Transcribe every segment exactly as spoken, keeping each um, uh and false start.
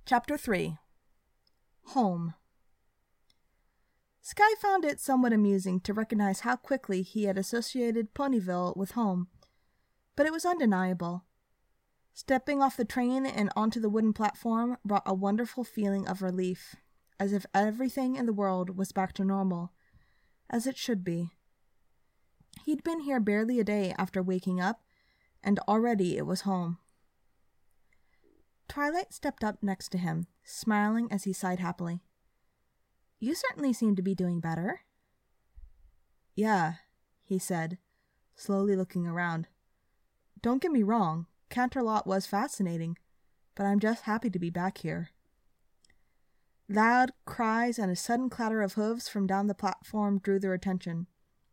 Chapter three. Home. Sky found it somewhat amusing to recognize how quickly he had associated Ponyville with home, but it was undeniable. Stepping off the train and onto the wooden platform brought a wonderful feeling of relief, as if everything in the world was back to normal, as it should be. He'd been here barely a day after waking up, and already it was home. Twilight stepped up next to him, smiling as he sighed happily. "You certainly seem to be doing better." "Yeah," he said, slowly looking around. "Don't get me wrong, Canterlot was fascinating, but I'm just happy to be back here." Loud cries and a sudden clatter of hooves from down the platform drew their attention.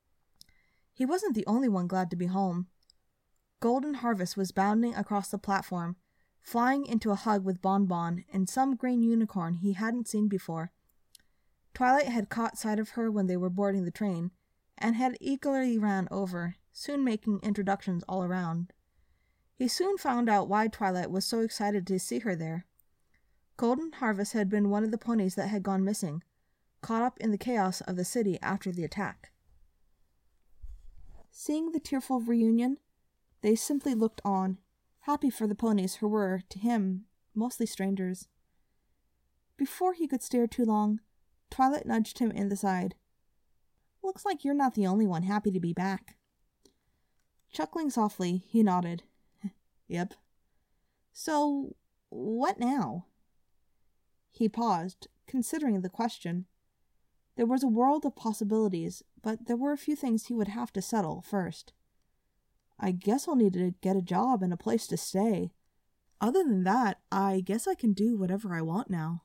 He wasn't the only one glad to be home. Golden Harvest was bounding across the platform, flying into a hug with Bonbon and some green unicorn he hadn't seen before. Twilight had caught sight of her when they were boarding the train, and had eagerly ran over, soon making introductions all around. He soon found out why Twilight was so excited to see her there. Golden Harvest had been one of the ponies that had gone missing, caught up in the chaos of the city after the attack. Seeing the tearful reunion, they simply looked on, happy for the ponies who were, to him, mostly strangers. Before he could stare too long, Twilight nudged him in the side. "Looks like you're not the only one happy to be back." Chuckling softly, he nodded. "Yep." "So, what now?" He paused, considering the question. There was a world of possibilities, but there were a few things he would have to settle first. "I guess I'll need to get a job and a place to stay. Other than that, I guess I can do whatever I want now."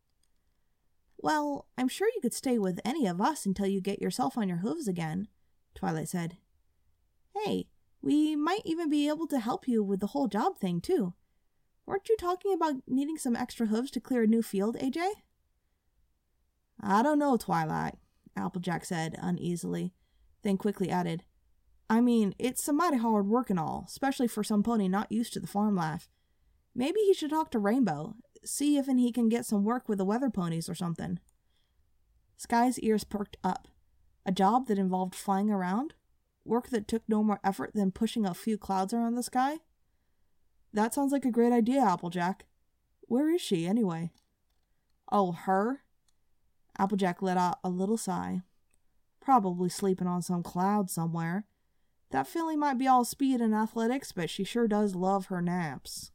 "Well, I'm sure you could stay with any of us until you get yourself on your hooves again," Twilight said. "Hey, we might even be able to help you with the whole job thing, too. Weren't you talking about needing some extra hooves to clear a new field, A J? "I don't know, Twilight," Applejack said uneasily, then quickly added, "I mean, it's some mighty hard work and all, especially for some pony not used to the farm life. Maybe he should talk to Rainbow, see if he can get some work with the weather ponies or something." Sky's ears perked up. A job that involved flying around? Work that took no more effort than pushing a few clouds around the sky? "That sounds like a great idea, Applejack. Where is she, anyway?" "Oh, her?" Applejack let out a little sigh. "Probably sleeping on some cloud somewhere. That filly might be all speed and athletics, but she sure does love her naps."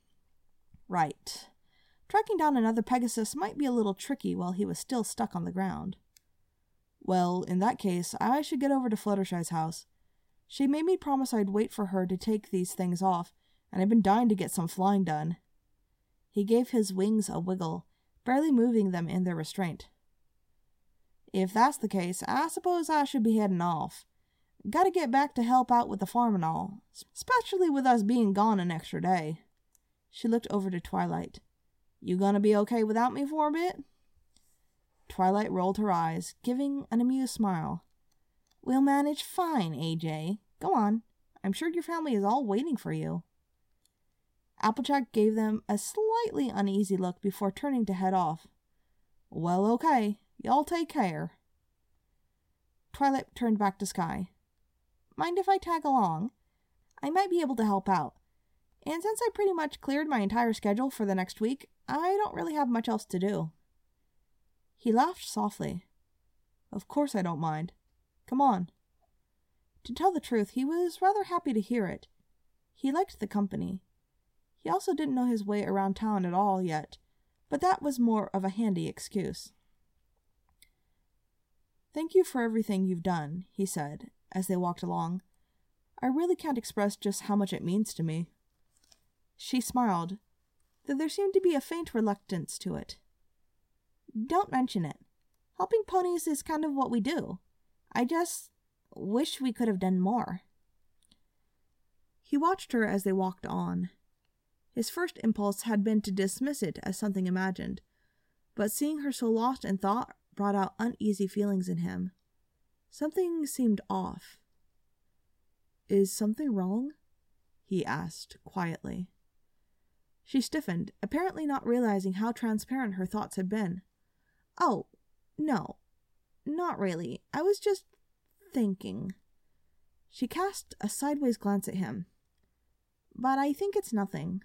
"Right. Tracking down another Pegasus might be a little tricky while he was still stuck on the ground." "Well, in that case, I should get over to Fluttershy's house. She made me promise I'd wait for her to take these things off, and I've been dying to get some flying done." He gave his wings a wiggle, barely moving them in their restraint. "If that's the case, I suppose I should be heading off. Gotta get back to help out with the farm and all, especially with us being gone an extra day." She looked over to Twilight. "You gonna be okay without me for a bit?" Twilight rolled her eyes, giving an amused smile. "We'll manage fine, A J. Go on. I'm sure your family is all waiting for you." Applejack gave them a slightly uneasy look before turning to head off. "Well, okay. Y'all take care." Twilight turned back to Sky. "Mind if I tag along? I might be able to help out. And since I pretty much cleared my entire schedule for the next week, I don't really have much else to do." He laughed softly. "Of course I don't mind. Come on." To tell the truth, he was rather happy to hear it. He liked the company. He also didn't know his way around town at all yet, but that was more of a handy excuse. "Thank you for everything you've done," he said, as they walked along. "I really can't express just how much it means to me." She smiled, though there seemed to be a faint reluctance to it. "Don't mention it. Helping ponies is kind of what we do. I just wish we could have done more." He watched her as they walked on. His first impulse had been to dismiss it as something imagined, but seeing her so lost in thought brought out uneasy feelings in him. Something seemed off. "Is something wrong?" he asked quietly. She stiffened, apparently not realizing how transparent her thoughts had been. Oh, no, not really. I was just thinking. She cast a sideways glance at him. But I think it's nothing.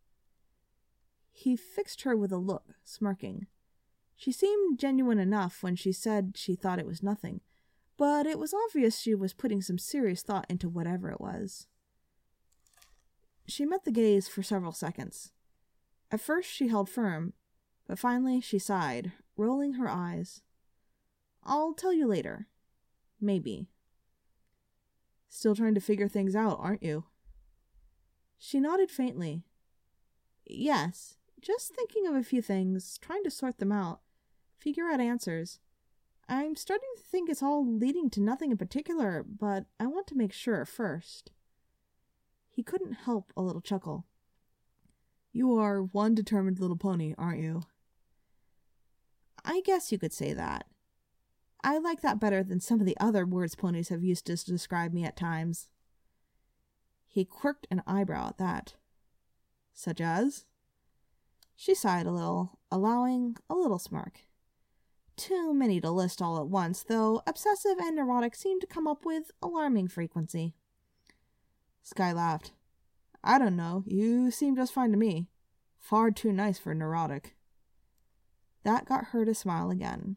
He fixed her with a look, smirking. She seemed genuine enough when she said she thought it was nothing, but it was obvious she was putting some serious thought into whatever it was. She met the gaze for several seconds. At first she held firm, but finally she sighed, rolling her eyes. I'll tell you later. Maybe. Still trying to figure things out, aren't you? She nodded faintly. Yes, just thinking of a few things, trying to sort them out, figure out answers. I'm starting to think it's all leading to nothing in particular, but I want to make sure first. He couldn't help a little chuckle. You are one determined little pony, aren't you? I guess you could say that. I like that better than some of the other words ponies have used to describe me at times. He quirked an eyebrow at that. Such as? She sighed a little, allowing a little smirk. Too many to list all at once, though obsessive and neurotic seem to come up with alarming frequency. Sky laughed. I don't know, you seem just fine to me. Far too nice for neurotic. That got her to smile again.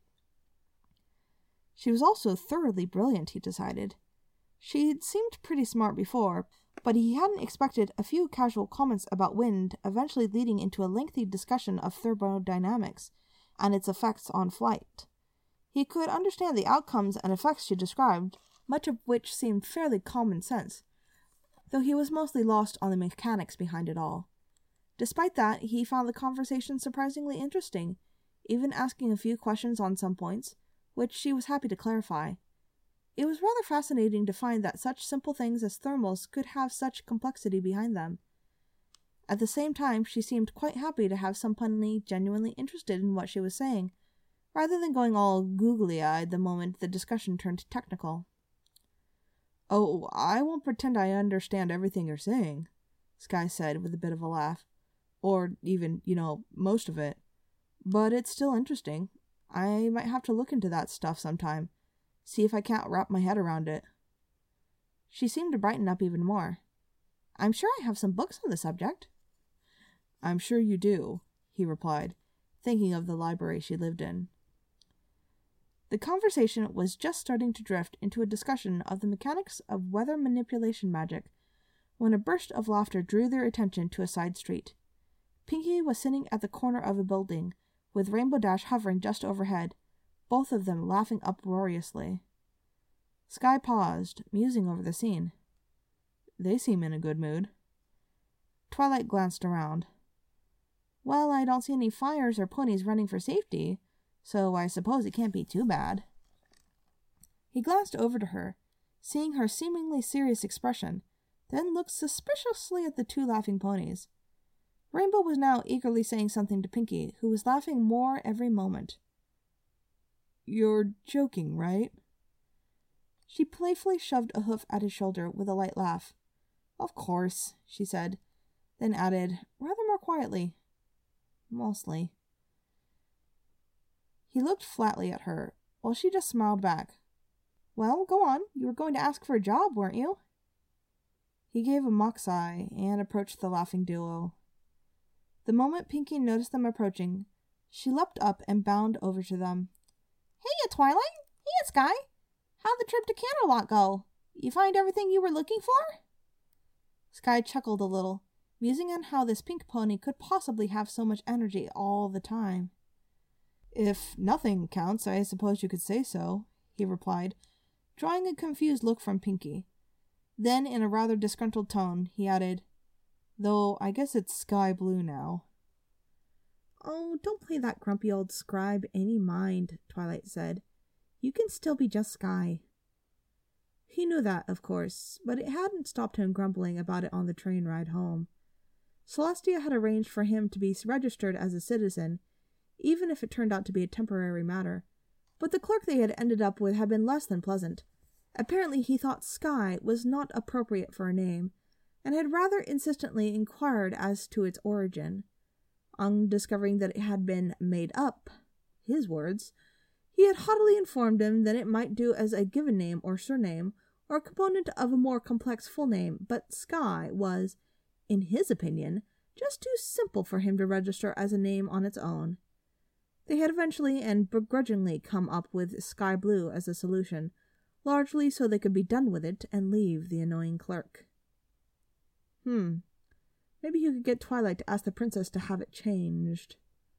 She was also thoroughly brilliant, he decided. She'd seemed pretty smart before, but he hadn't expected a few casual comments about wind eventually leading into a lengthy discussion of thermodynamics and its effects on flight. He could understand the outcomes and effects she described, much of which seemed fairly common sense, though he was mostly lost on the mechanics behind it all. Despite that, he found the conversation surprisingly interesting, even asking a few questions on some points, which she was happy to clarify. It was rather fascinating to find that such simple things as thermals could have such complexity behind them. At the same time, she seemed quite happy to have some pony genuinely interested in what she was saying, rather than going all googly-eyed the moment the discussion turned technical. Oh, I won't pretend I understand everything you're saying, Sky said with a bit of a laugh. Or even, you know, most of it. But it's still interesting. I might have to look into that stuff sometime. See if I can't wrap my head around it. She seemed to brighten up even more. I'm sure I have some books on the subject. I'm sure you do, he replied, thinking of the library she lived in. The conversation was just starting to drift into a discussion of the mechanics of weather manipulation magic when a burst of laughter drew their attention to a side street. Pinkie was sitting at the corner of a building, with Rainbow Dash hovering just overhead, both of them laughing uproariously. Sky paused, musing over the scene. They seem in a good mood. Twilight glanced around. Well, I don't see any fires or ponies running for safety, so I suppose it can't be too bad. He glanced over to her, seeing her seemingly serious expression, then looked suspiciously at the two laughing ponies. Rainbow was now eagerly saying something to Pinkie, who was laughing more every moment. You're joking, right? She playfully shoved a hoof at his shoulder with a light laugh. Of course, she said, then added, rather more quietly. Mostly. He looked flatly at her, while she just smiled back. Well, go on. You were going to ask for a job, weren't you? He gave a mock sigh and approached the laughing duo. The moment Pinkie noticed them approaching, she leapt up and bounded over to them. Hey, Twilight! Hey, Sky! How'd the trip to Canterlot go? You find everything you were looking for? Sky chuckled a little, musing on how this pink pony could possibly have so much energy all the time. If nothing counts, I suppose you could say so, he replied, drawing a confused look from Pinkie. Then, in a rather disgruntled tone, he added, Though I guess it's sky blue now. Oh, don't play that grumpy old scribe any mind, Twilight said. You can still be just Sky. He knew that, of course, but it hadn't stopped him grumbling about it on the train ride home. Celestia had arranged for him to be registered as a citizen, even if it turned out to be a temporary matter, but the clerk they had ended up with had been less than pleasant. Apparently he thought Sky was not appropriate for a name, and had rather insistently inquired as to its origin. On discovering that it had been made up, his words, he had haughtily informed him that it might do as a given name or surname, or a component of a more complex full name, but Sky was, in his opinion, just too simple for him to register as a name on its own. They had eventually and begrudgingly come up with Sky Blue as a solution, largely so they could be done with it and leave the annoying clerk. Hmm. Maybe you could get Twilight to ask the princess to have it changed.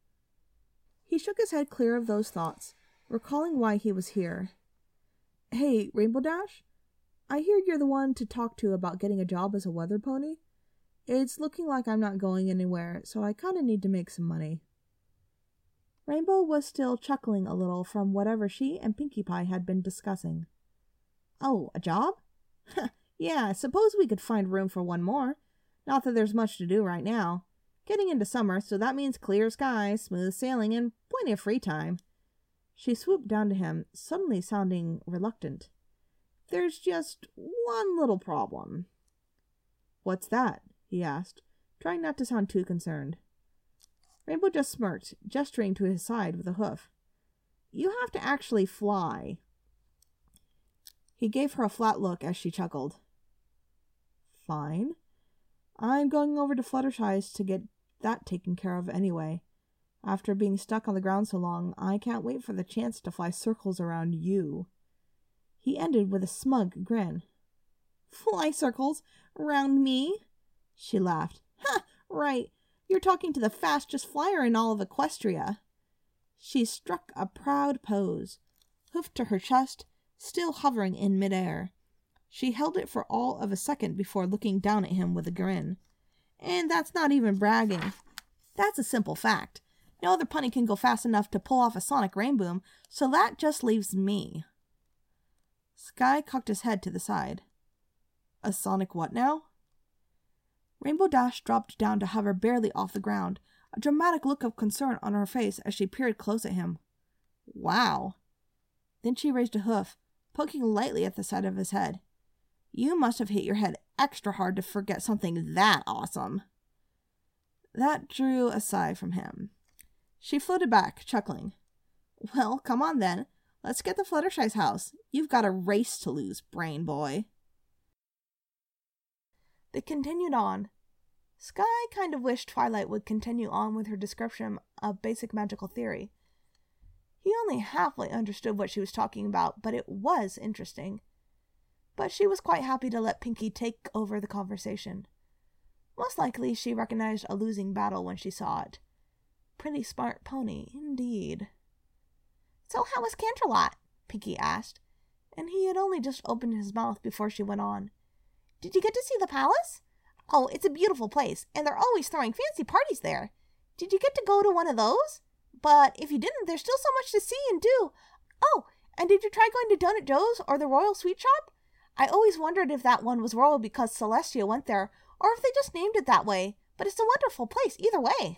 He shook his head clear of those thoughts, recalling why he was here. Hey, Rainbow Dash? I hear you're the one to talk to about getting a job as a weather pony. It's looking like I'm not going anywhere, so I kinda need to make some money. Rainbow was still chuckling a little from whatever she and Pinkie Pie had been discussing. Oh, a job? Yeah, suppose we could find room for one more. Not that there's much to do right now. Getting into summer, so that means clear skies, smooth sailing, and plenty of free time. She swooped down to him, suddenly sounding reluctant. There's just one little problem. What's that? He asked, trying not to sound too concerned. Rainbow just smirked, gesturing to his side with a hoof. You have to actually fly. He gave her a flat look as she chuckled. Fine. I'm going over to Fluttershy's to get that taken care of anyway. After being stuck on the ground so long, I can't wait for the chance to fly circles around you. He ended with a smug grin. Fly circles? Around me? She laughed. Ha! Right. You're talking to the fastest flyer in all of Equestria. She struck a proud pose, hoof to her chest, still hovering in midair. She held it for all of a second before looking down at him with a grin. And that's not even bragging. That's a simple fact. No other pony can go fast enough to pull off a sonic rainboom, so that just leaves me. Sky cocked his head to the side. A sonic what now? Rainbow Dash dropped down to hover barely off the ground, a dramatic look of concern on her face as she peered close at him. Wow. Then she raised a hoof, poking lightly at the side of his head. You must have hit your head extra hard to forget something that awesome. That drew a sigh from him. She floated back, chuckling. Well, come on then. Let's get to Fluttershy's house. You've got a race to lose, brain boy. They continued on. Sky kind of wished Twilight would continue on with her description of basic magical theory. He only halfway understood what she was talking about, but it was interesting. But she was quite happy to let Pinkie take over the conversation. Most likely she recognized a losing battle when she saw it. Pretty smart pony, indeed. So how was Canterlot? Pinkie asked, and he had only just opened his mouth before she went on. Did you get to see the palace? Oh, it's a beautiful place, and they're always throwing fancy parties there. Did you get to go to one of those? But if you didn't, there's still so much to see and do. Oh, and did you try going to Donut Joe's or the Royal Sweet Shop? I always wondered if that one was royal because Celestia went there, or if they just named it that way, but it's a wonderful place either way.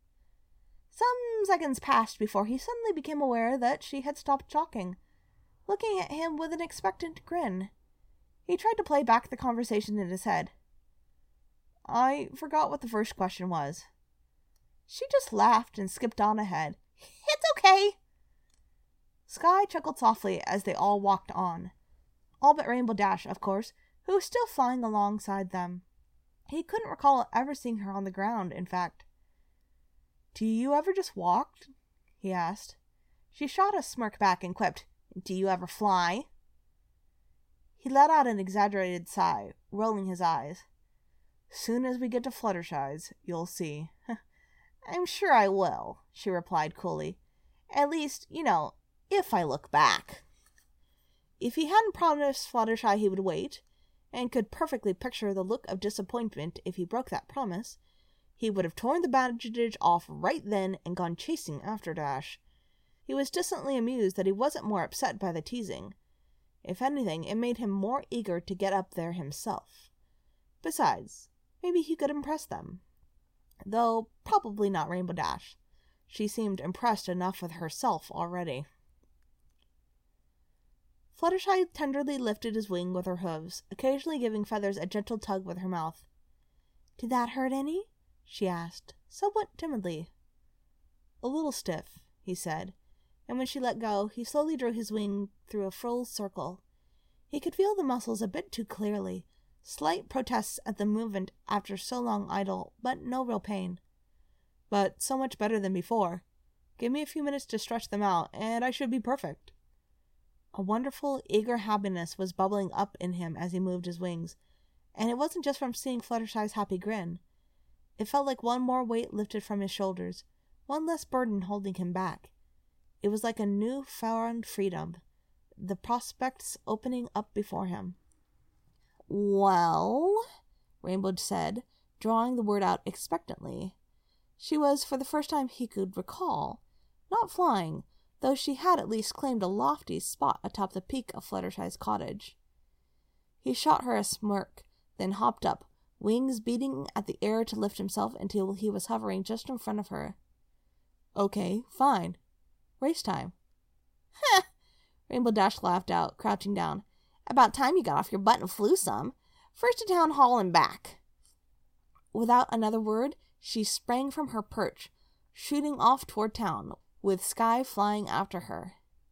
Some seconds passed before he suddenly became aware that she had stopped talking, looking at him with an expectant grin. He tried to play back the conversation in his head. I forgot what the first question was. She just laughed and skipped on ahead. It's okay. Sky chuckled softly as they all walked on. All but Rainbow Dash, of course, who was still flying alongside them. He couldn't recall ever seeing her on the ground, in fact. Do you ever just walk? He asked. She shot a smirk back and quipped, Do you ever fly? He let out an exaggerated sigh, rolling his eyes. Soon as we get to Fluttershy's, you'll see. I'm sure I will, she replied coolly. At least, you know, if I look back. If he hadn't promised Fluttershy he would wait, and could perfectly picture the look of disappointment if he broke that promise, he would have torn the bandage off right then and gone chasing after Dash. He was distantly amused that he wasn't more upset by the teasing. If anything, it made him more eager to get up there himself. Besides, maybe he could impress them. Though probably not Rainbow Dash. She seemed impressed enough with herself already. Fluttershy tenderly lifted his wing with her hooves, occasionally giving Feathers a gentle tug with her mouth. Did that hurt any? She asked, somewhat timidly. A little stiff, he said, and when she let go, he slowly drew his wing through a full circle. He could feel the muscles a bit too clearly, slight protests at the movement after so long idle, but no real pain. But so much better than before. Give me a few minutes to stretch them out, and I should be perfect. A wonderful, eager happiness was bubbling up in him as he moved his wings, and it wasn't just from seeing Fluttershy's happy grin. It felt like one more weight lifted from his shoulders, one less burden holding him back. It was like a new-found freedom, the prospects opening up before him. Well, Rainbow said, drawing the word out expectantly. She was, for the first time he could recall, not flying, though she had at least claimed a lofty spot atop the peak of Fluttershy's cottage. He shot her a smirk, then hopped up, wings beating at the air to lift himself until he was hovering just in front of her. Okay, fine. Race time. Heh! Rainbow Dash laughed out, crouching down. About time you got off your butt and flew some. First to town hall and back. Without another word, she sprang from her perch, shooting off toward town, with Sky flying after her.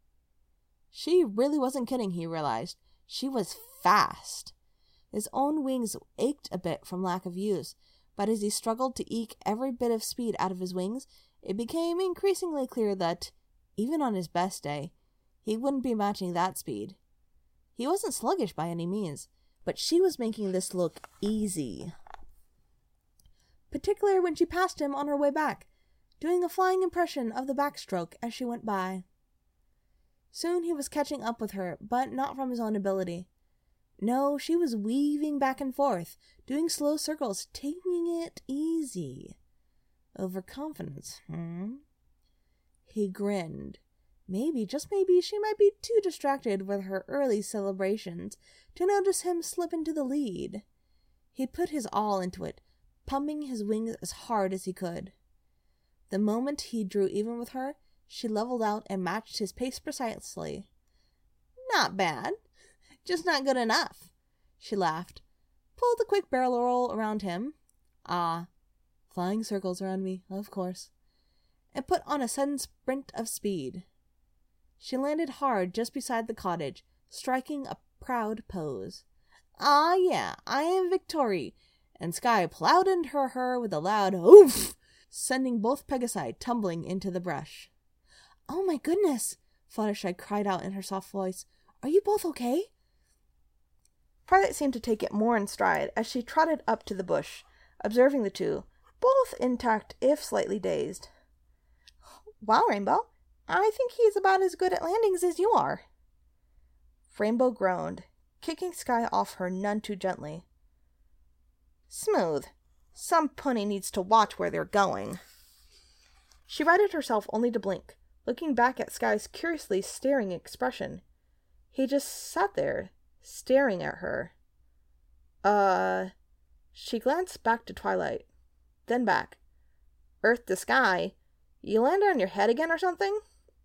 She really wasn't kidding, he realized. She was fast. His own wings ached a bit from lack of use, but as he struggled to eke every bit of speed out of his wings, it became increasingly clear that, even on his best day, he wouldn't be matching that speed. He wasn't sluggish by any means, but she was making this look easy. Particularly when she passed him on her way back, doing a flying impression of the backstroke as she went by. Soon he was catching up with her, but not from his own ability. No, she was weaving back and forth, doing slow circles, taking it easy. Overconfidence, hmm? He grinned. Maybe, just maybe, she might be too distracted with her early celebrations to notice him slip into the lead. He'd put his all into it, pumping his wings as hard as he could. The moment he drew even with her, she leveled out and matched his pace precisely. Not bad. Just not good enough. She laughed, pulled a quick barrel roll around him. Ah, flying circles around me, of course. And put on a sudden sprint of speed. She landed hard just beside the cottage, striking a proud pose. Ah, yeah, I am Victory, and Sky plowed into her with a loud oof, sending both Pegasi tumbling into the brush. Oh my goodness, Fluttershy cried out in her soft voice. Are you both okay? Twilight seemed to take it more in stride as she trotted up to the bush, observing the two, both intact if slightly dazed. Wow, Rainbow, I think he's about as good at landings as you are. Rainbow groaned, kicking Sky off her none too gently. Smooth. Some pony needs to watch where they're going. She righted herself only to blink, looking back at Sky's curiously staring expression. He just sat there, staring at her. Uh... She glanced back to Twilight, then back. Earth to Sky? You landed on your head again or something?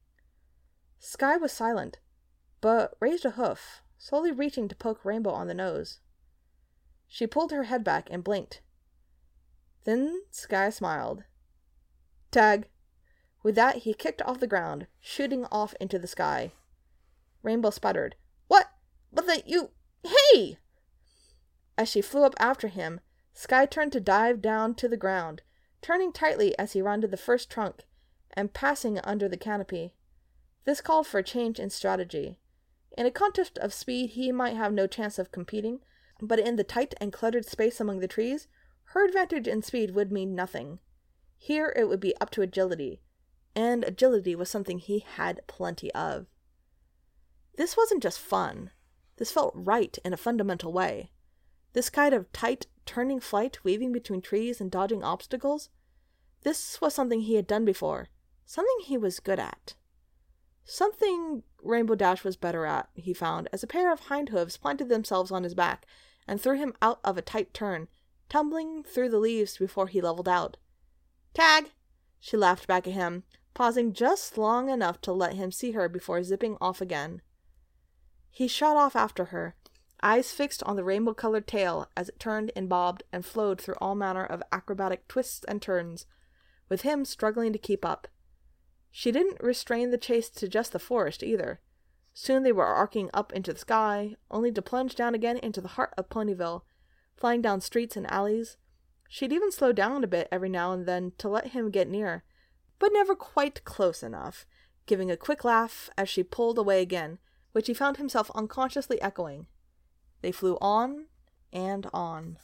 Sky was silent, but raised a hoof, slowly reaching to poke Rainbow on the nose. She pulled her head back and blinked. Then Sky smiled. Tag. With that, he kicked off the ground, shooting off into the sky. Rainbow sputtered. What? What the... You... Hey! As she flew up after him, Sky turned to dive down to the ground, turning tightly as he rounded the first trunk, and passing under the canopy. This called for a change in strategy. In a contest of speed, he might have no chance of competing, but in the tight and cluttered space among the trees, her advantage in speed would mean nothing. Here it would be up to agility, and agility was something he had plenty of. This wasn't just fun. This felt right in a fundamental way. This kind of tight, turning flight, weaving between trees and dodging obstacles, this was something he had done before, something he was good at. Something Rainbow Dash was better at, he found, as a pair of hind hooves planted themselves on his back and threw him out of a tight turn, tumbling through the leaves before he leveled out. Tag! She laughed back at him, pausing just long enough to let him see her before zipping off again. He shot off after her, eyes fixed on the rainbow-colored tail as it turned and bobbed and flowed through all manner of acrobatic twists and turns, with him struggling to keep up. She didn't restrain the chase to just the forest, either. Soon they were arcing up into the sky, only to plunge down again into the heart of Ponyville, flying down streets and alleys. She'd even slow down a bit every now and then to let him get near, but never quite close enough, giving a quick laugh as she pulled away again, which he found himself unconsciously echoing. They flew on and on.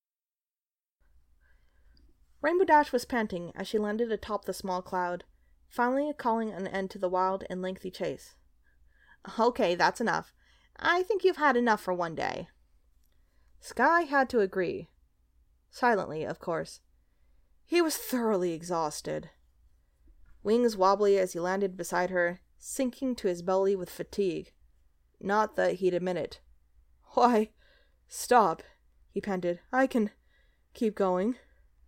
Rainbow Dash was panting as she landed atop the small cloud, finally calling an end to the wild and lengthy chase. "Okay, that's enough. I think you've had enough for one day." Sky had to agree. Silently, of course. He was thoroughly exhausted. Wings wobbly as he landed beside her, sinking to his belly with fatigue. Not that he'd admit it. "Why, stop," he panted. "I can keep going."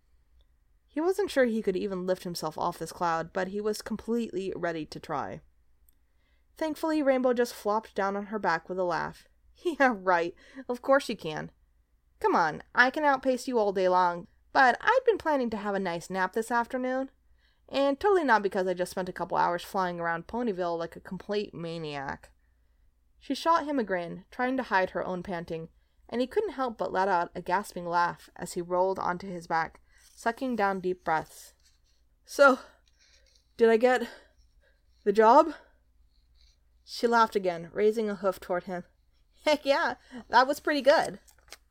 He wasn't sure he could even lift himself off this cloud, but he was completely ready to try. Thankfully, Rainbow just flopped down on her back with a laugh. "Yeah, right. Of course you can. Come on, I can outpace you all day long, but I'd been planning to have a nice nap this afternoon. And totally not because I just spent a couple hours flying around Ponyville like a complete maniac." She shot him a grin, trying to hide her own panting, and he couldn't help but let out a gasping laugh as he rolled onto his back, sucking down deep breaths. "So, did I get the job?" She laughed again, raising a hoof toward him. "Heck yeah, that was pretty good."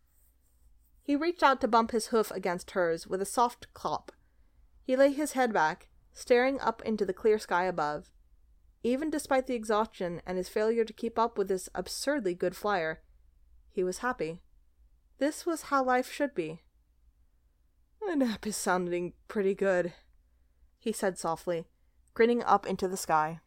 He reached out to bump his hoof against hers with a soft clop. He lay his head back, staring up into the clear sky above. Even despite the exhaustion and his failure to keep up with this absurdly good flyer, he was happy. This was how life should be. "A nap is sounding pretty good," he said softly, grinning up into the sky.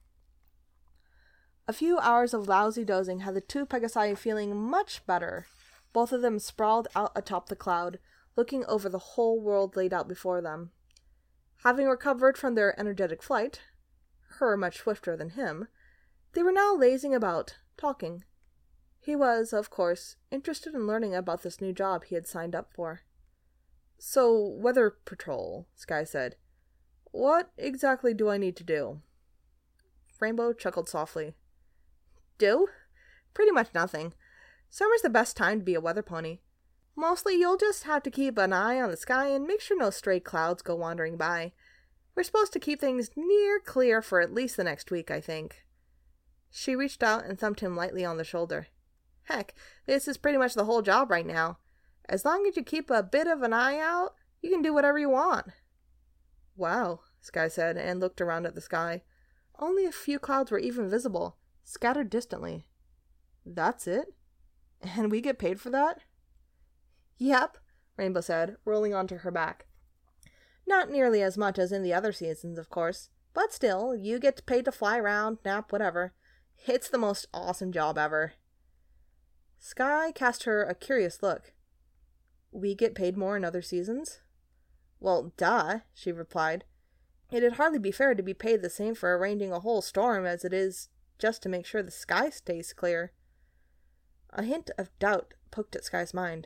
A few hours of lousy dozing had the two Pegasi feeling much better. Both of them sprawled out atop the cloud, looking over the whole world laid out before them. Having recovered from their energetic flight, her much swifter than him, they were now lazing about, talking. He was, of course, interested in learning about this new job he had signed up for. "So, Weather Patrol," Sky said. "What exactly do I need to do?" Rainbow chuckled softly. "Do? Pretty much nothing. Summer's the best time to be a weather pony. Mostly you'll just have to keep an eye on the sky and make sure no stray clouds go wandering by. We're supposed to keep things near clear for at least the next week, I think." She reached out and thumped him lightly on the shoulder. "Heck, this is pretty much the whole job right now. As long as you keep a bit of an eye out, you can do whatever you want." "Wow," Sky said, and looked around at the sky. Only a few clouds were even visible, scattered distantly. "That's it? And we get paid for that?" "Yep," Rainbow said, rolling onto her back. "Not nearly as much as in the other seasons, of course, but still, you get paid to fly around, nap, whatever. It's the most awesome job ever." Sky cast her a curious look. "We get paid more in other seasons?" "Well, duh," she replied. "It'd hardly be fair to be paid the same for arranging a whole storm as it is just to make sure the sky stays clear." A hint of doubt poked at Sky's mind.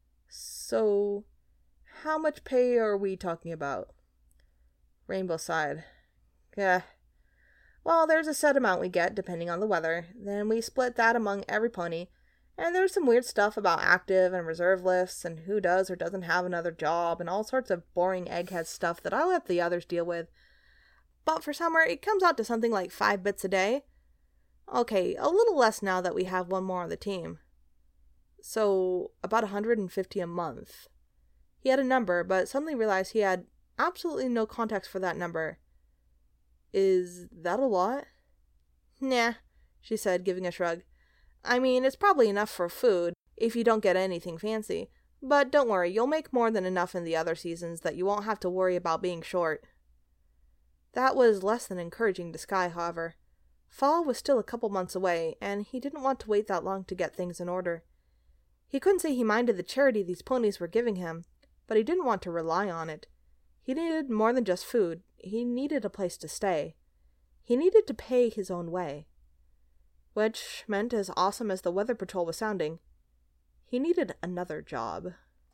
"So, how much pay are we talking about?" Rainbow sighed. "Eh. Well, there's a set amount we get, depending on the weather. Then we split that among every pony. And there's some weird stuff about active and reserve lists, and who does or doesn't have another job, and all sorts of boring egghead stuff that I let the others deal with. But for summer, it comes out to something like five bits a day. Okay, a little less now that we have one more on the team. So, about one hundred fifty a month." He had a number, but suddenly realized he had absolutely no context for that number. "Is that a lot?" "Nah," she said, giving a shrug. "I mean, it's probably enough for food, if you don't get anything fancy. But don't worry, you'll make more than enough in the other seasons that you won't have to worry about being short." That was less than encouraging to Sky, however. Fall was still a couple months away, and he didn't want to wait that long to get things in order. He couldn't say he minded the charity these ponies were giving him, but he didn't want to rely on it. He needed more than just food. He needed a place to stay. He needed to pay his own way. Which meant, as awesome as the Weather Patrol was sounding, He needed another job.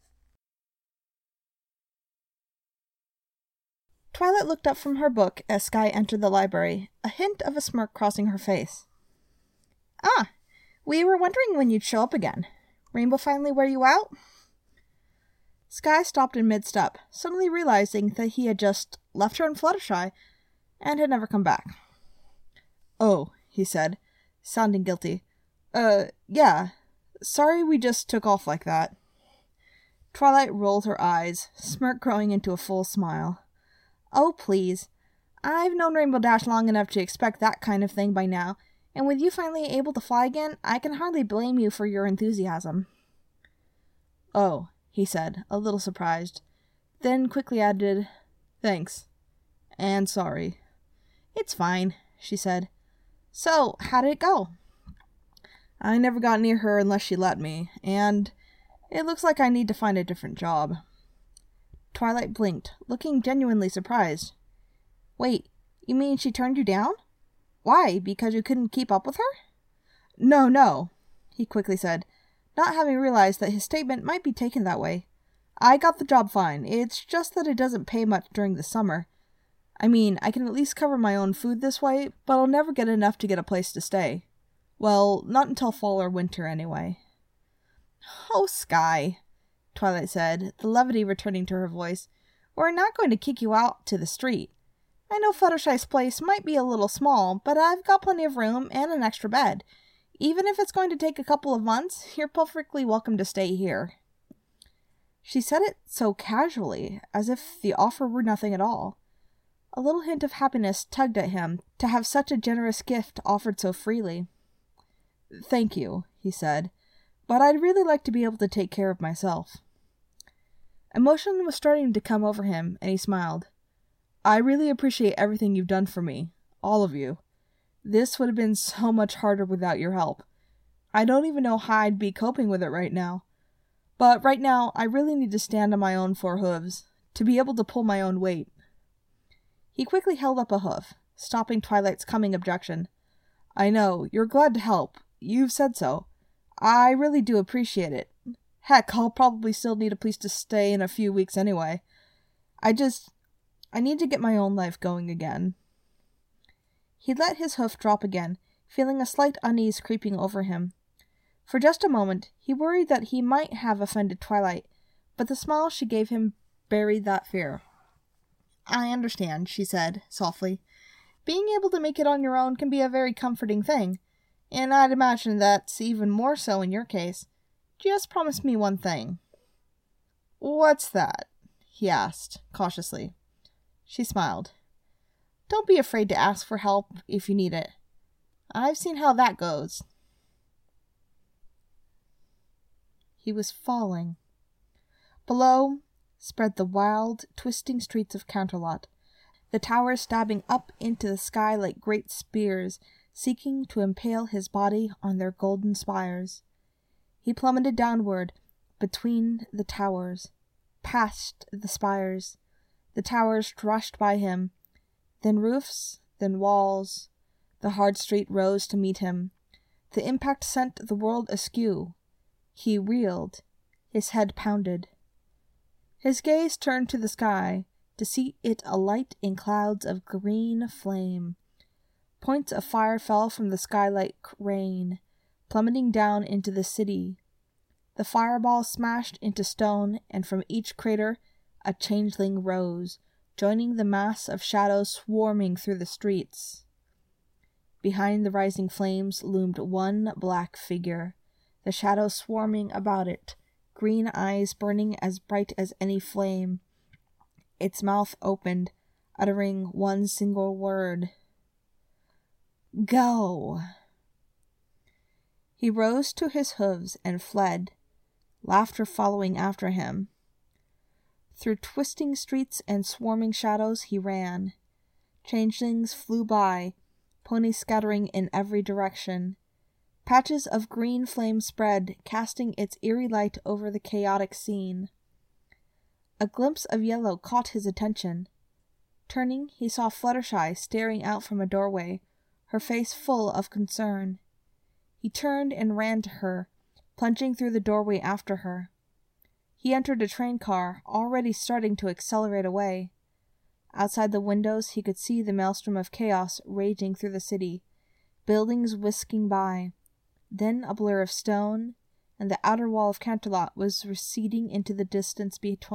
Twilight looked up from her book as Sky entered the library, a hint of a smirk crossing her face. Ah, we were wondering when you'd show up again. Rainbow finally wear you out? Sky stopped in mid-step, suddenly realizing that he had just left her in Fluttershy and had never come back. Oh, he said, sounding guilty. Uh, yeah. Sorry we just took off like that. Twilight rolled her eyes, smirk growing into a full smile. Oh, please. I've known Rainbow Dash long enough to expect that kind of thing by now, and with you finally able to fly again, I can hardly blame you for your enthusiasm. Oh, he said, a little surprised, then quickly added, thanks. And sorry. It's fine, she said. So, how did it go? I never got near her unless she let me, and it looks like I need to find a different job. Twilight blinked, looking genuinely surprised. Wait, you mean she turned you down? Why, because you couldn't keep up with her? No, no, he quickly said, not having realized that his statement might be taken that way. I got the job fine, it's just that it doesn't pay much during the summer. I mean, I can at least cover my own food this way, but I'll never get enough to get a place to stay. Well, not until fall or winter, anyway. Oh, Sky, Twilight said, the levity returning to her voice. We're not going to kick you out to the street. I know Fluttershy's place might be a little small, but I've got plenty of room and an extra bed. Even if it's going to take a couple of months, you're perfectly welcome to stay here. She said it so casually, as if the offer were nothing at all. A little hint of happiness tugged at him to have such a generous gift offered so freely. Thank you, he said, but I'd really like to be able to take care of myself. Emotion was starting to come over him, and he smiled. I really appreciate everything you've done for me, all of you. This would have been so much harder without your help. I don't even know how I'd be coping with it right now. But right now, I really need to stand on my own four hooves, to be able to pull my own weight. He quickly held up a hoof, stopping Twilight's coming objection. I know, you're glad to help. You've said so. I really do appreciate it. Heck, I'll probably still need a place to stay in a few weeks anyway. I just... I need to get my own life going again. He let his hoof drop again, feeling a slight unease creeping over him. For just a moment, he worried that he might have offended Twilight, but the smile she gave him buried that fear. I understand, she said, softly. Being able to make it on your own can be a very comforting thing, and I'd imagine that's even more so in your case. Just promise me one thing. What's that? He asked, cautiously. She smiled. Don't be afraid to ask for help if you need it. I've seen how that goes. He was falling. Below spread the wild, twisting streets of Canterlot, the towers stabbing up into the sky like great spears, seeking to impale his body on their golden spires. He plummeted downward between the towers, past the spires. The towers rushed by him, then roofs, then walls. The hard street rose to meet him. The impact sent the world askew. He reeled. His head pounded. His gaze turned to the sky, to see it alight in clouds of green flame. Points of fire fell from the sky like rain, plummeting down into the city. The fireball smashed into stone, and from each crater a changeling rose, joining the mass of shadows swarming through the streets. Behind the rising flames loomed one black figure, the shadows swarming about it, green eyes burning as bright as any flame. Its mouth opened, uttering one single word. Go! He rose to his hooves and fled, laughter following after him. Through twisting streets and swarming shadows he ran. Changelings flew by, ponies scattering in every direction. Patches of green flame spread, casting its eerie light over the chaotic scene. A glimpse of yellow caught his attention. Turning, he saw Fluttershy staring out from a doorway, her face full of concern. He turned and ran to her, plunging through the doorway after her. He entered a train car, already starting to accelerate away. Outside the windows, he could see the maelstrom of chaos raging through the city, buildings whisking by. Then a blur of stone, and the outer wall of Canterlot was receding into the distance between.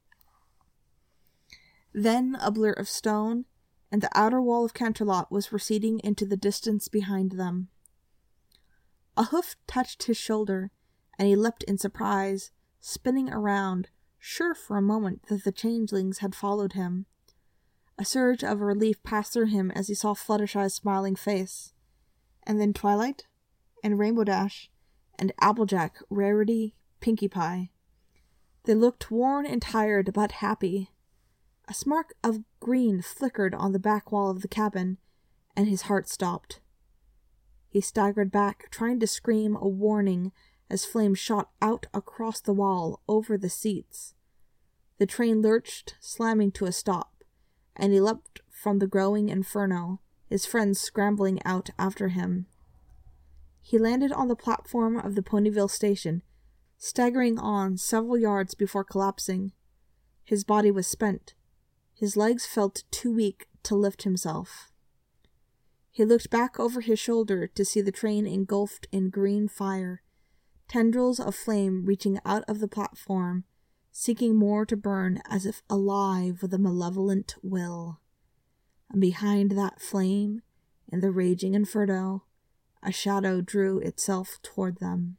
Then a blur of stone, and the outer wall of Canterlot was receding into the distance behind them. A hoof touched his shoulder, and he leapt in surprise, spinning around, sure for a moment that the changelings had followed him. A surge of relief passed through him as he saw Fluttershy's smiling face. And then Twilight, and Rainbow Dash, and Applejack, Rarity, Pinkie Pie. They looked worn and tired, but happy. A spark of green flickered on the back wall of the cabin, and his heart stopped. He staggered back, trying to scream a warning as flames shot out across the wall over the seats. The train lurched, slamming to a stop, and he leapt from the growing inferno, his friends scrambling out after him. He landed on the platform of the Ponyville station, staggering on several yards before collapsing. His body was spent. His legs felt too weak to lift himself. He looked back over his shoulder to see the train engulfed in green fire, tendrils of flame reaching out of the platform, seeking more to burn as if alive with a malevolent will. And behind that flame, in the raging inferno, a shadow drew itself toward them.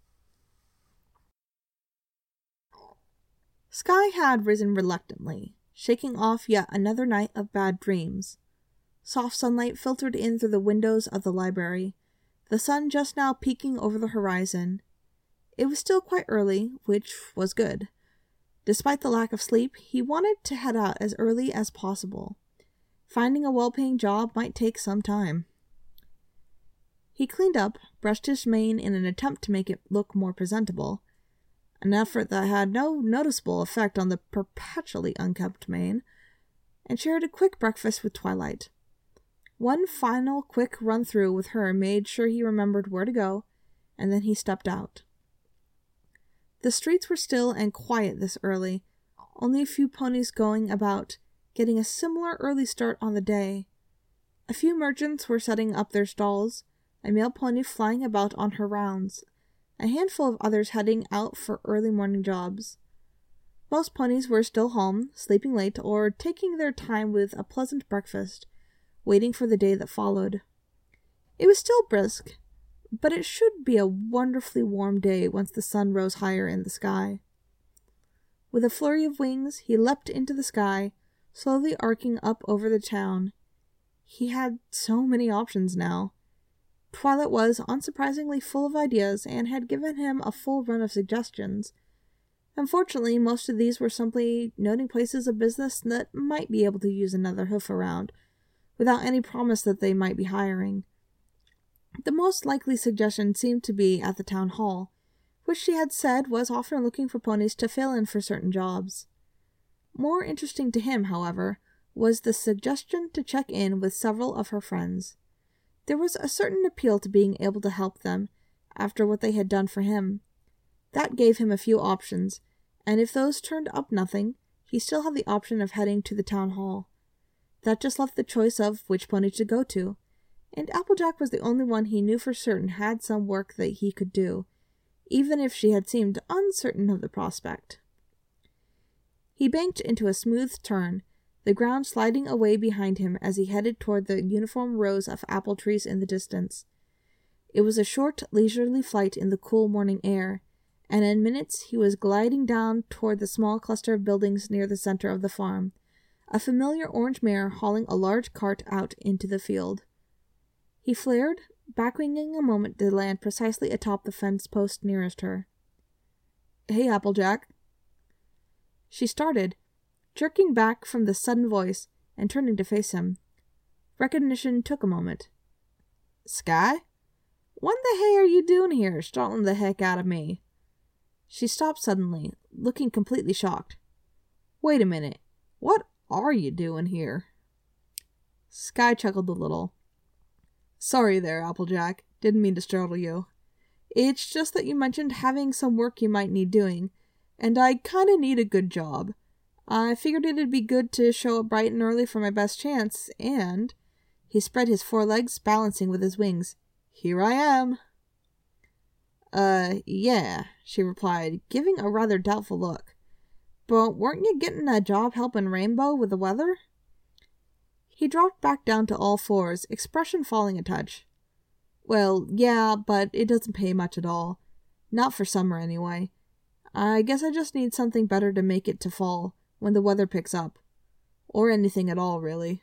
Sky had risen reluctantly, shaking off yet another night of bad dreams. Soft sunlight filtered in through the windows of the library, the sun just now peeking over the horizon. It was still quite early, which was good. Despite the lack of sleep, he wanted to head out as early as possible. Finding a well-paying job might take some time. He cleaned up, brushed his mane in an attempt to make it look more presentable, an effort that had no noticeable effect on the perpetually unkempt mane, and shared a quick breakfast with Twilight. One final quick run-through with her made sure he remembered where to go, and then he stepped out. The streets were still and quiet this early, only a few ponies going about, getting a similar early start on the day. A few merchants were setting up their stalls, a male pony flying about on her rounds, a handful of others heading out for early morning jobs. Most ponies were still home, sleeping late, or taking their time with a pleasant breakfast, waiting for the day that followed. It was still brisk, but it should be a wonderfully warm day once the sun rose higher in the sky. With a flurry of wings, he leapt into the sky, slowly arcing up over the town. He had so many options now. Twilight was, unsurprisingly, full of ideas and had given him a full run of suggestions. Unfortunately, most of these were simply noting places of business that might be able to use another hoof around, without any promise that they might be hiring. The most likely suggestion seemed to be at the town hall, which she had said was often looking for ponies to fill in for certain jobs. More interesting to him, however, was the suggestion to check in with several of her friends. There was a certain appeal to being able to help them, after what they had done for him. That gave him a few options, and if those turned up nothing, he still had the option of heading to the town hall. That just left the choice of which pony to go to, and Applejack was the only one he knew for certain had some work that he could do, even if she had seemed uncertain of the prospect. He banked into a smooth turn, the ground sliding away behind him as he headed toward the uniform rows of apple trees in the distance. It was a short, leisurely flight in the cool morning air, and in minutes he was gliding down toward the small cluster of buildings near the center of the farm, a familiar orange mare hauling a large cart out into the field. He flared, backwinging a moment to land precisely atop the fence post nearest her. "Hey, Applejack." She started, jerking back from the sudden voice and turning to face him. Recognition took a moment. "Sky? What the hey are you doing here, startling the heck out of me?" She stopped suddenly, looking completely shocked. "Wait a minute. What are you doing here?" Sky chuckled a little. "Sorry there, Applejack. Didn't mean to startle you. It's just that you mentioned having some work you might need doing, and I kinda need a good job. I figured it'd be good to show up bright and early for my best chance, and... He spread his forelegs, balancing with his wings. Here I am. Uh, yeah, she replied, giving a rather doubtful look. But weren't you getting a job helping Rainbow with the weather? He dropped back down to all fours, expression falling a touch. Well, yeah, but it doesn't pay much at all. Not for summer, anyway. I guess I just need something better to make it to fall, when the weather picks up. Or anything at all, really.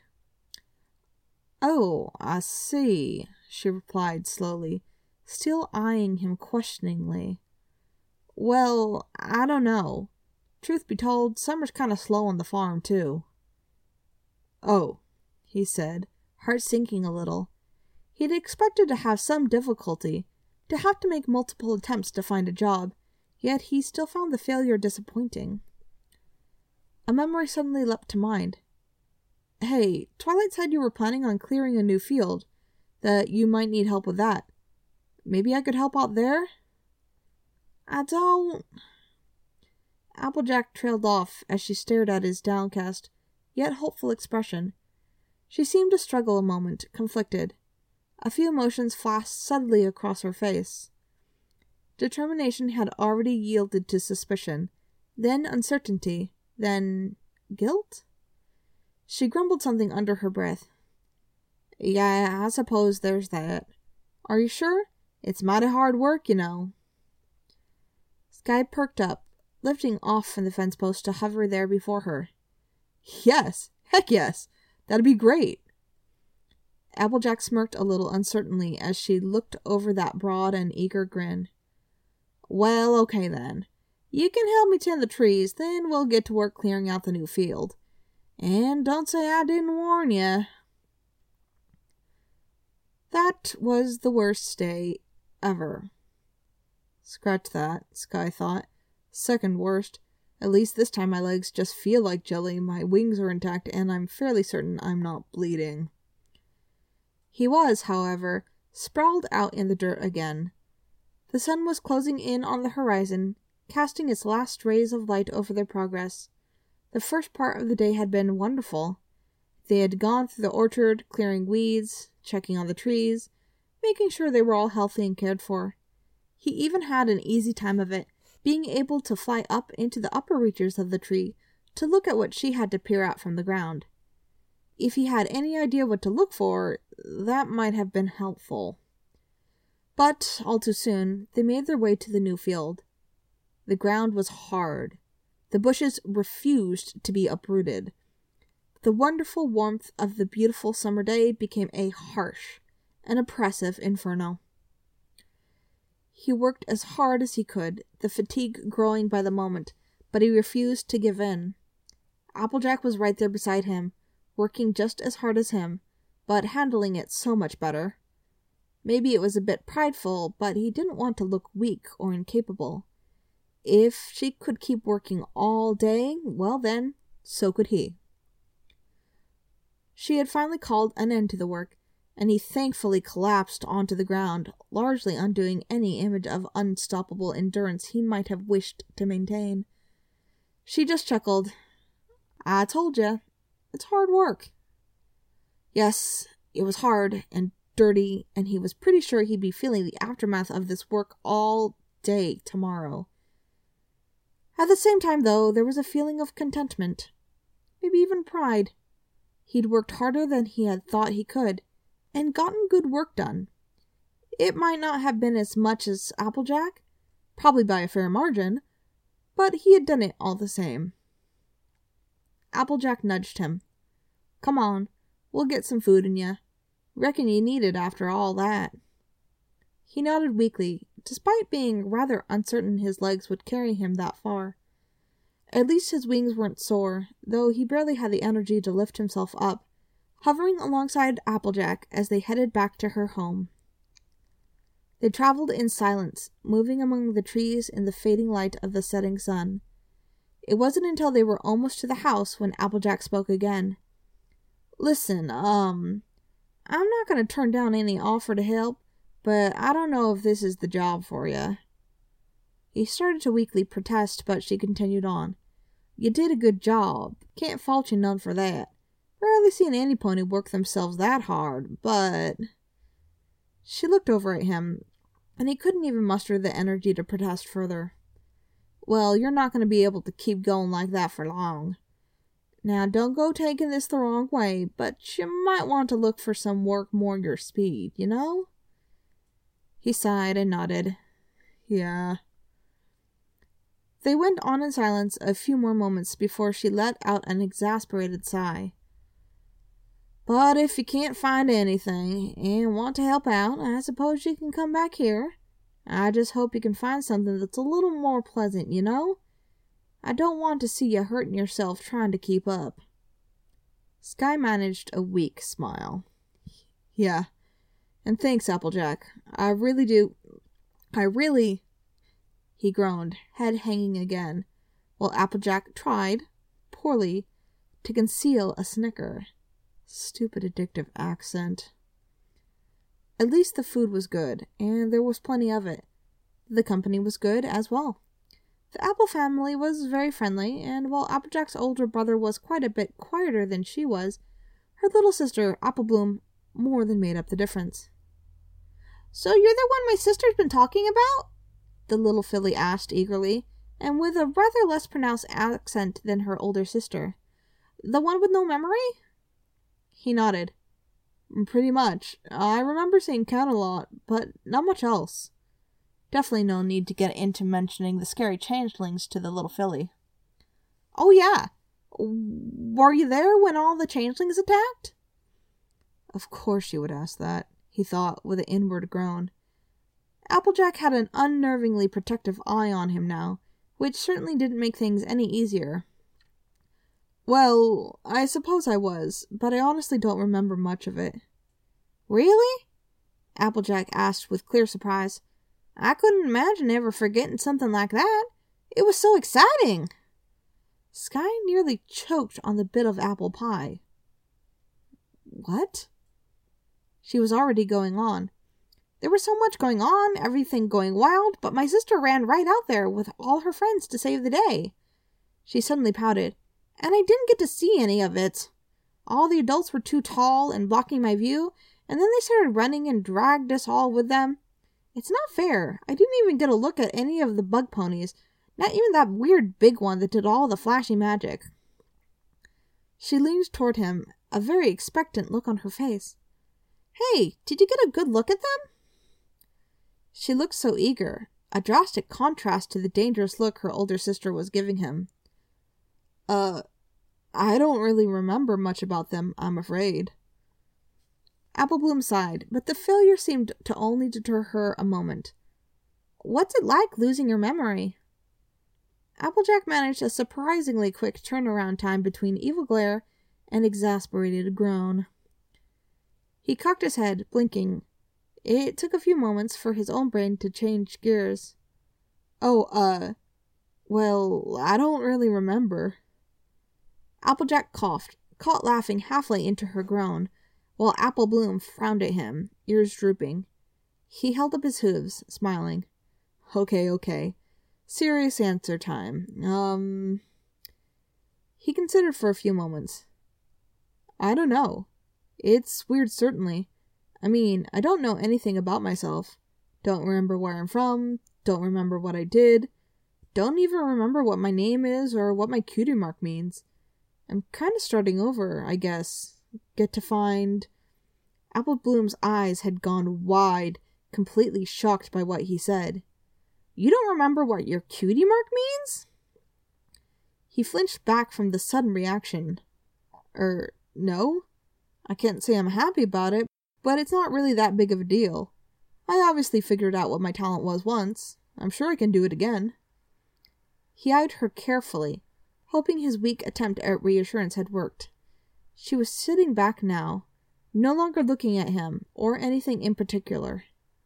Oh, I see, she replied slowly, still eyeing him questioningly. Well, I don't know. Truth be told, summer's kind of slow on the farm, too. Oh, he said, heart sinking a little. He'd expected to have some difficulty, to have to make multiple attempts to find a job, yet he still found the failure disappointing. A memory suddenly leapt to mind. Hey, Twilight said you were planning on clearing a new field, that you might need help with that. Maybe I could help out there? I don't... Applejack trailed off as she stared at his downcast, yet hopeful expression. She seemed to struggle a moment, conflicted. A few emotions flashed suddenly across her face. Determination had already yielded to suspicion, then uncertainty, then guilt? She grumbled something under her breath. Yeah, I suppose there's that. Are you sure? It's mighty hard work, you know. Sky perked up, lifting off from the fence post to hover there before her. Yes, heck yes, that'd be great. Applejack smirked a little uncertainly as she looked over that broad and eager grin. Well, okay then. You can help me tend the trees, then we'll get to work clearing out the new field. And don't say I didn't warn you. That was the worst day ever. Scratch that, Sky thought. Second worst. At least this time my legs just feel like jelly, my wings are intact, and I'm fairly certain I'm not bleeding. He was, however, sprawled out in the dirt again. The sun was closing in on the horizon, casting its last rays of light over their progress. The first part of the day had been wonderful. They had gone through the orchard, clearing weeds, checking on the trees, making sure they were all healthy and cared for. He even had an easy time of it, being able to fly up into the upper reaches of the tree to look at what she had to peer at from the ground. If he had any idea what to look for, that might have been helpful. But, all too soon, they made their way to the new field. The ground was hard. The bushes refused to be uprooted. The wonderful warmth of the beautiful summer day became a harsh and oppressive inferno. He worked as hard as he could, the fatigue growing by the moment, but he refused to give in. Applejack was right there beside him, working just as hard as him, but handling it so much better. Maybe it was a bit prideful, but he didn't want to look weak or incapable. If she could keep working all day, well then, so could he. She had finally called an end to the work, and he thankfully collapsed onto the ground, largely undoing any image of unstoppable endurance he might have wished to maintain. She just chuckled. I told you, it's hard work. Yes, it was hard and dirty, and he was pretty sure he'd be feeling the aftermath of this work all day tomorrow. At the same time, though, there was a feeling of contentment, maybe even pride. He'd worked harder than he had thought he could, and gotten good work done. It might not have been as much as Applejack, probably by a fair margin, but he had done it all the same. Applejack nudged him. Come on, we'll get some food in ya. Reckon you need it after all that. He nodded weakly, despite being rather uncertain his legs would carry him that far. At least his wings weren't sore, though he barely had the energy to lift himself up, hovering alongside Applejack as they headed back to her home. They traveled in silence, moving among the trees in the fading light of the setting sun. It wasn't until they were almost to the house when Applejack spoke again. Listen, um, I'm not going to turn down any offer to help, but I don't know if this is the job for you." He started to weakly protest, but she continued on. "You did a good job. Can't fault you none for that. Rarely seen any pony work themselves that hard, but..." She looked over at him, and he couldn't even muster the energy to protest further. "Well, you're not going to be able to keep going like that for long. Now, don't go taking this the wrong way, but you might want to look for some work more your speed, you know?" He sighed and nodded. "Yeah." They went on in silence a few more moments before she let out an exasperated sigh. "But if you can't find anything, and want to help out, I suppose you can come back here. I just hope you can find something that's a little more pleasant, you know? I don't want to see you hurting yourself trying to keep up." Sky managed a weak smile. "Yeah, and thanks, Applejack. I really do... I really..." He groaned, head hanging again, while Applejack tried, poorly, to conceal a snicker. Stupid addictive accent. At least the food was good, and there was plenty of it. The company was good as well. The Apple family was very friendly, and while Applejack's older brother was quite a bit quieter than she was, her little sister, Apple Bloom, more than made up the difference. "So you're the one my sister's been talking about?" the little filly asked eagerly, and with a rather less pronounced accent than her older sister. "The one with no memory?" He nodded. "Pretty much. I remember seeing Cat a lot, but not much else." Definitely no need to get into mentioning the scary changelings to the little filly. "Oh yeah. Were you there when all the changelings attacked?" Of course she would ask that, he thought with an inward groan. Applejack had an unnervingly protective eye on him now, which certainly didn't make things any easier. "Well, I suppose I was, but I honestly don't remember much of it." "Really?" Applejack asked with clear surprise. "I couldn't imagine ever forgetting something like that. It was so exciting." Sky nearly choked on the bit of apple pie. "What?" She was already going on. "There was so much going on, everything going wild, but my sister ran right out there with all her friends to save the day." She suddenly pouted. "And I didn't get to see any of it. All the adults were too tall and blocking my view, and then they started running and dragged us all with them. It's not fair. I didn't even get a look at any of the bug ponies, not even that weird big one that did all the flashy magic." She leaned toward him, a very expectant look on her face. "Hey, did you get a good look at them?" She looked so eager, a drastic contrast to the dangerous look her older sister was giving him. Uh, I don't really remember much about them, I'm afraid." Apple Bloom sighed, but the failure seemed to only deter her a moment. "What's it like losing your memory?" Applejack managed a surprisingly quick turnaround time between evil glare and exasperated groan. He cocked his head, blinking. It took a few moments for his own brain to change gears. "Oh, uh, well, I don't really remember." Applejack coughed, caught laughing halfway into her groan, while Apple Bloom frowned at him, ears drooping. He held up his hooves, smiling. "Okay, okay. Serious answer time. Um... He considered for a few moments. "I don't know. It's weird, certainly. I mean, I don't know anything about myself. Don't remember where I'm from. Don't remember what I did. Don't even remember what my name is or what my cutie mark means. I'm kind of starting over, I guess. Get to find..." Apple Bloom's eyes had gone wide, completely shocked by what he said. "You don't remember what your cutie mark means?" He flinched back from the sudden reaction. Er, no. I can't say I'm happy about it, but it's not really that big of a deal. I obviously figured out what my talent was once. I'm sure I can do it again. He eyed her carefully, hoping his weak attempt at reassurance had worked. She was sitting back now, no longer looking at him, or anything in particular.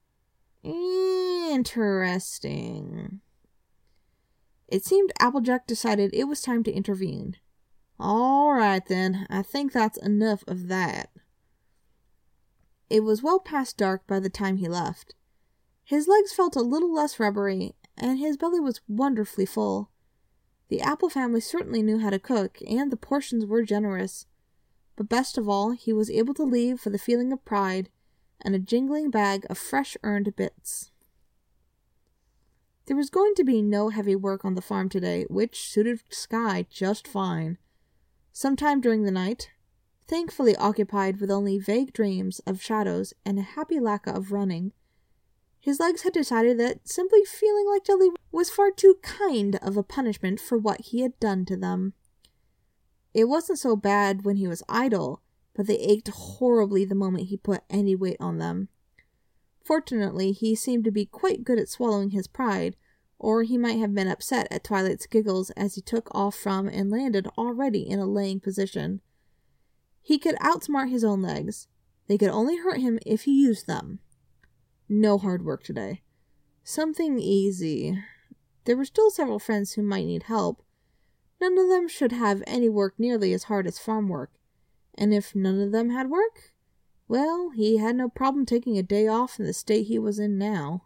Interesting. It seemed Applejack decided it was time to intervene. "All right, then. I think that's enough of that." It was well past dark by the time he left. His legs felt a little less rubbery, and his belly was wonderfully full. The Apple family certainly knew how to cook, and the portions were generous. But best of all, he was able to leave with a feeling of pride and a jingling bag of fresh-earned bits. There was going to be no heavy work on the farm today, which suited Sky just fine. Sometime during the night, thankfully occupied with only vague dreams of shadows and a happy lack of running, his legs had decided that simply feeling like jelly was far too kind of a punishment for what he had done to them. It wasn't so bad when he was idle, but they ached horribly the moment he put any weight on them. Fortunately, he seemed to be quite good at swallowing his pride, or he might have been upset at Twilight's giggles as he took off from and landed already in a laying position. He could outsmart his own legs. They could only hurt him if he used them. No hard work today. Something easy. There were still several friends who might need help. None of them should have any work nearly as hard as farm work. And if none of them had work, well, he had no problem taking a day off in the state he was in now.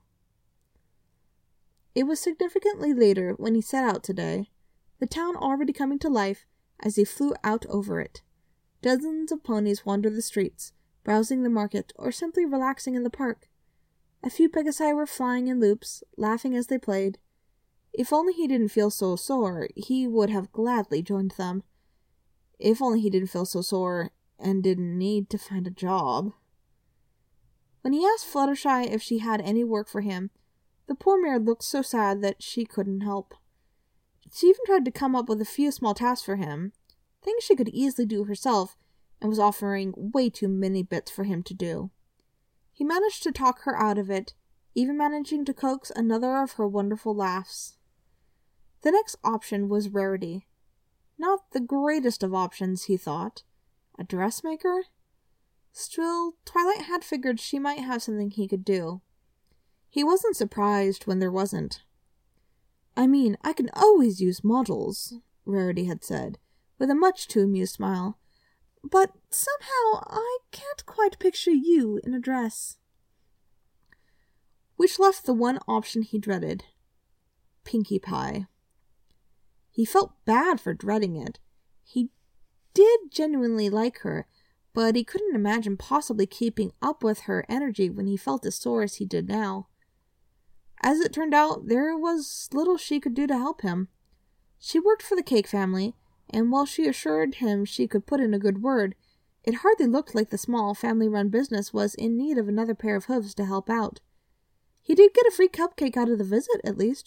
It was significantly later when he set out today, the town already coming to life as he flew out over it. Dozens of ponies wandered the streets, browsing the market, or simply relaxing in the park. A few Pegasi were flying in loops, laughing as they played. If only he didn't feel so sore, he would have gladly joined them. If only he didn't feel so sore and didn't need to find a job. When he asked Fluttershy if she had any work for him, the poor mare looked so sad that she couldn't help. She even tried to come up with a few small tasks for him, things she could easily do herself, and was offering way too many bits for him to do. He managed to talk her out of it, even managing to coax another of her wonderful laughs. The next option was Rarity. Not the greatest of options, he thought. A dressmaker? Still, Twilight had figured she might have something he could do. He wasn't surprised when there wasn't. I mean, I can always use models, Rarity had said, with a much too amused smile. But somehow I can't quite picture you in a dress. Which left the one option he dreaded. Pinkie Pie. He felt bad for dreading it. He did genuinely like her, but he couldn't imagine possibly keeping up with her energy when he felt as sore as he did now. As it turned out, there was little she could do to help him. She worked for the Cake family, and while she assured him she could put in a good word, it hardly looked like the small family-run business was in need of another pair of hooves to help out. He did get a free cupcake out of the visit, at least.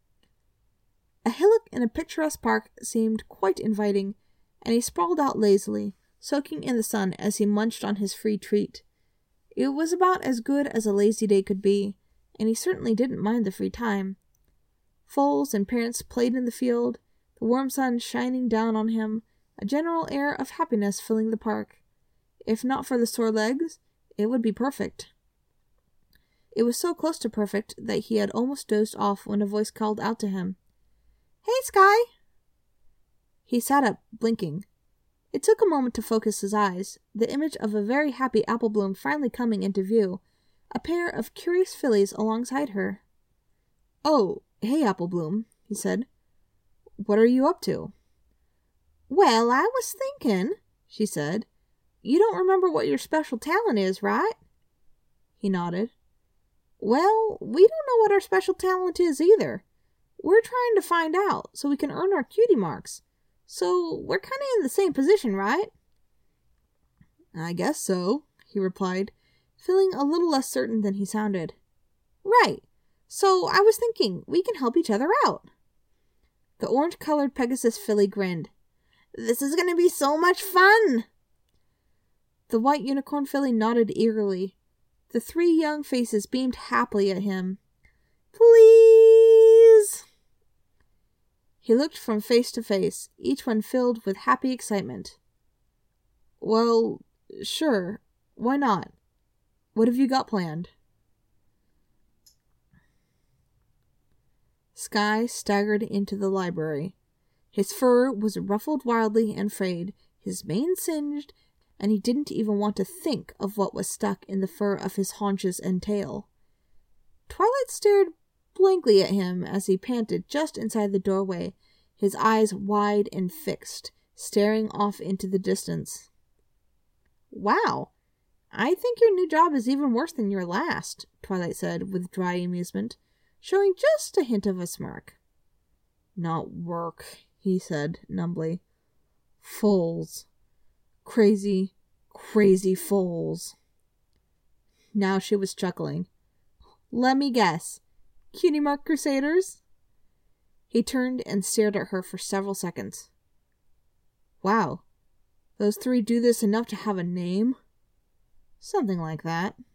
A hillock in a picturesque park seemed quite inviting, and he sprawled out lazily, soaking in the sun as he munched on his free treat. It was about as good as a lazy day could be, and he certainly didn't mind the free time. Foals and parents played in the field, the warm sun shining down on him, a general air of happiness filling the park. If not for the sore legs, it would be perfect. It was so close to perfect that he had almost dozed off when a voice called out to him. "Hey, Sky!" He sat up, blinking. It took a moment to focus his eyes, the image of a very happy Apple Bloom finally coming into view, a pair of curious fillies alongside her. "Oh, hey, Apple Bloom," he said. "What are you up to?" "Well, I was thinking," she said. "You don't remember what your special talent is, right?" He nodded. "Well, we don't know what our special talent is either. We're trying to find out so we can earn our cutie marks. So we're kind of in the same position, right?" "I guess so," he replied, feeling a little less certain than he sounded. "Right. So I was thinking we can help each other out." The orange-colored Pegasus filly grinned. "This is going to be so much fun!" The white unicorn filly nodded eagerly. The three young faces beamed happily at him. "Please!" He looked from face to face, each one filled with happy excitement. "Well, sure. Why not? What have you got planned?" Sky staggered into the library. His fur was ruffled wildly and frayed, his mane singed, and he didn't even want to think of what was stuck in the fur of his haunches and tail. Twilight stared blankly at him as he panted just inside the doorway, his eyes wide and fixed, staring off into the distance. "Wow, I think your new job is even worse than your last," Twilight said with dry amusement, showing just a hint of a smirk. "Not work," he said numbly. "Foals. Crazy, crazy foals." Now she was chuckling. "Let me guess. Cutie Mark Crusaders?" He turned and stared at her for several seconds. "Wow, those three do this enough to have a name?" "Something like that."